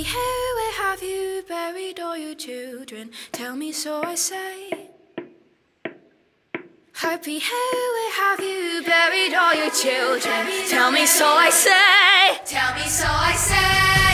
here, where have you buried all your children? Tell me, so I say. Happy here, where have you buried all your children? Tell me, so I say. Tell me, so I say.